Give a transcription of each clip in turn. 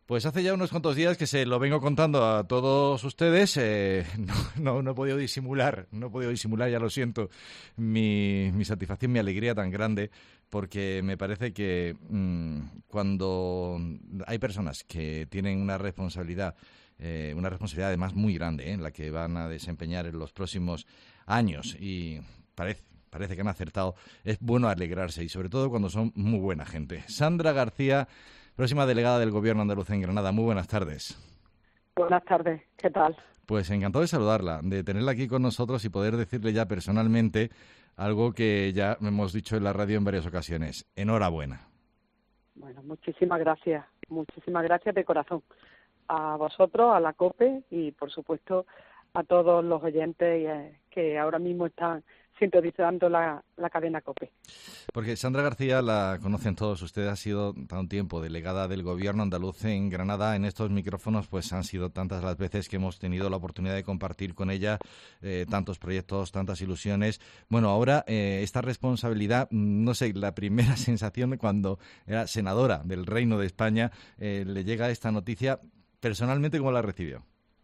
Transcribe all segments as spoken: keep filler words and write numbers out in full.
Pues hace ya unos cuantos días que se lo vengo contando a todos ustedes. Eh, no, no, no he podido disimular, no he podido disimular, ya lo siento, mi, mi satisfacción, mi alegría tan grande, porque me parece que mmm, cuando hay personas que tienen una responsabilidad, eh, una responsabilidad además muy grande, eh, en la que van a desempeñar en los próximos años, y parece Parece que han acertado. Es bueno alegrarse y sobre todo cuando son muy buena gente. Sandra García, próxima delegada del Gobierno andaluz en Granada. Muy buenas tardes. Buenas tardes, ¿qué tal? Pues encantado de saludarla, de tenerla aquí con nosotros y poder decirle ya personalmente algo que ya hemos dicho en la radio en varias ocasiones. Enhorabuena. Bueno, muchísimas gracias, muchísimas gracias de corazón. A vosotros, a la COPE y, por supuesto, a todos los oyentes eh, que ahora mismo están sintonizando la, la cadena COPE. Porque Sandra García la conocen todos ustedes, ha sido tanto tiempo delegada del Gobierno andaluz en Granada. En estos micrófonos pues han sido tantas las veces que hemos tenido la oportunidad de compartir con ella eh, tantos proyectos, tantas ilusiones. Bueno, ahora eh, esta responsabilidad, no sé, la primera sensación de cuando era senadora del Reino de España, eh, le llega esta noticia, personalmente, ¿cómo la recibió?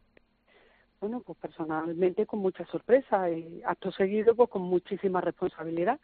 Bueno, pues personalmente con mucha sorpresa y acto seguido pues con muchísima responsabilidad.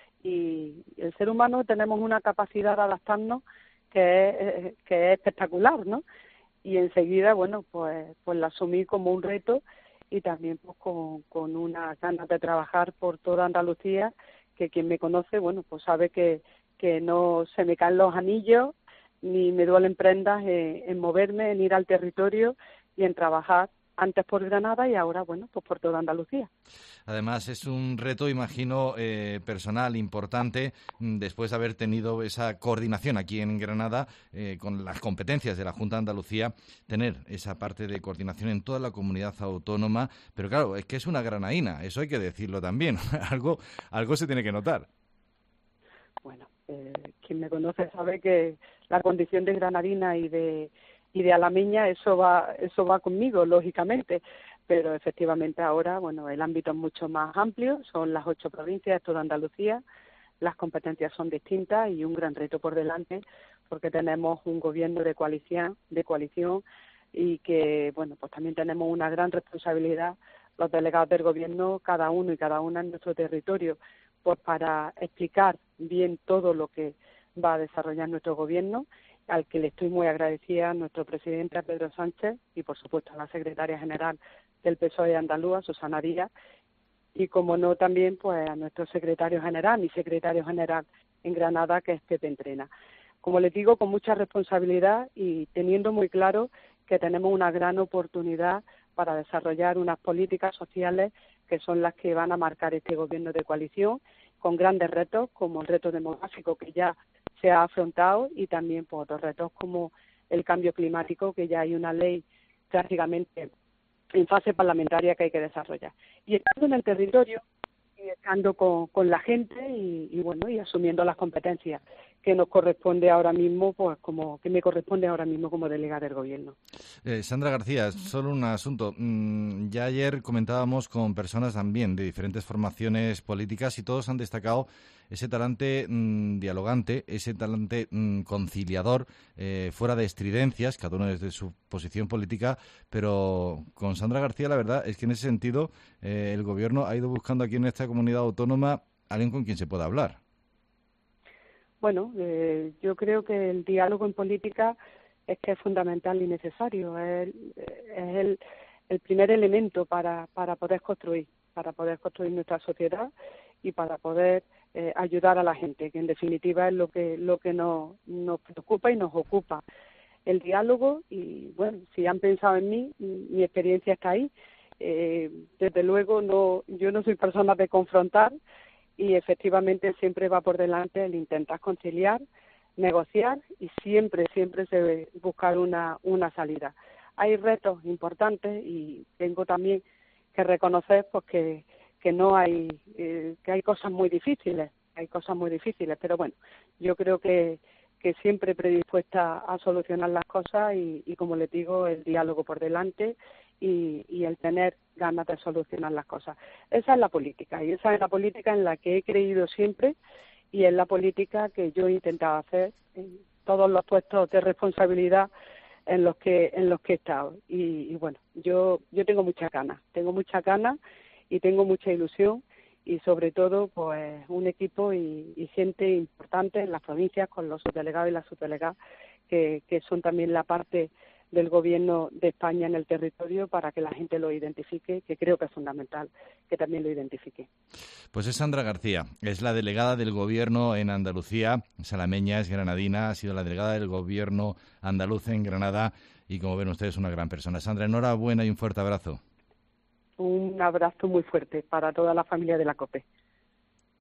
Y el ser humano tenemos una capacidad de adaptarnos que es, que es espectacular, ¿no? Y enseguida, bueno, pues pues la asumí como un reto y también pues con, con unas ganas de trabajar por toda Andalucía, que quien me conoce, bueno, pues sabe que, que no se me caen los anillos ni me duelen prendas en, en moverme, en ir al territorio y en trabajar antes por Granada y ahora, bueno, pues por toda Andalucía. Además, es un reto, imagino, eh, personal importante, después de haber tenido esa coordinación aquí en Granada eh, con las competencias de la Junta de Andalucía, tener esa parte de coordinación en toda la comunidad autónoma. Pero claro, es que es una granaína, eso hay que decirlo también. algo, algo se tiene que notar. Bueno, eh, quien me conoce sabe que la condición de granadina y de y de alameña, eso va eso va conmigo, lógicamente, pero efectivamente ahora, bueno, el ámbito es mucho más amplio, son las ocho provincias, toda Andalucía, las competencias son distintas y un gran reto por delante, porque tenemos un gobierno de coalición, de coalición y que, bueno, pues también tenemos una gran responsabilidad los delegados del gobierno, cada uno y cada una en nuestro territorio, pues para explicar bien todo lo que va a desarrollar nuestro gobierno, al que le estoy muy agradecida a nuestro presidente, a Pedro Sánchez, y por supuesto a la secretaria general del P S O E andaluz, a Susana Díaz, y como no también pues a nuestro secretario general, mi secretario general en Granada, que es Pepe Entrena. Como les digo, con mucha responsabilidad y teniendo muy claro que tenemos una gran oportunidad para desarrollar unas políticas sociales que son las que van a marcar este gobierno de coalición, con grandes retos como el reto demográfico que ya se ha afrontado y también por otros retos como el cambio climático, que ya hay una ley prácticamente en fase parlamentaria que hay que desarrollar. Y estando en el territorio y estando con, con la gente y, y bueno y asumiendo las competencias que nos corresponde ahora mismo, pues como que me corresponde ahora mismo como delegada del gobierno. Eh, Sandra García, solo un asunto. Mm, ya ayer comentábamos con personas también de diferentes formaciones políticas y todos han destacado ese talante mmm, dialogante, ese talante mmm, conciliador, eh, fuera de estridencias, cada uno desde su posición política, pero con Sandra García la verdad es que en ese sentido eh, el gobierno ha ido buscando aquí en esta comunidad autónoma alguien con quien se pueda hablar. Bueno, eh, yo creo que el diálogo en política es que es fundamental y necesario, es, es el, el primer elemento para, para poder construir, para poder construir nuestra sociedad y para poder eh, ayudar a la gente, que en definitiva es lo que lo que nos, nos preocupa y nos ocupa. El diálogo, y bueno, si han pensado en mí, mi experiencia está ahí. Eh, desde luego, no, yo no soy persona de confrontar, y efectivamente siempre va por delante el intentar conciliar, negociar y siempre, siempre se debe buscar una, una salida. Hay retos importantes y tengo también que reconocer pues que, que no hay, eh, que hay cosas muy difíciles, hay cosas muy difíciles, pero bueno, yo creo que, que siempre predispuesta a solucionar las cosas y, y como les digo, el diálogo por delante y, y el tener ganas de solucionar las cosas. Esa es la política y esa es la política en la que he creído siempre y es la política que yo he intentado hacer en todos los puestos de responsabilidad en los que en los que he estado. Y, y bueno, yo yo tengo muchas ganas, tengo muchas ganas y tengo mucha ilusión, y sobre todo pues un equipo y, y gente importante en las provincias con los subdelegados y las subdelegadas que, que son también la parte del gobierno de España en el territorio, para que la gente lo identifique, que creo que es fundamental que también lo identifique. Pues es Sandra García, es la delegada del gobierno en Andalucía, salameña, es granadina, ha sido la delegada del gobierno andaluz en Granada y, como ven ustedes, una gran persona. Sandra, enhorabuena y un fuerte abrazo. Un abrazo muy fuerte para toda la familia de la COPE.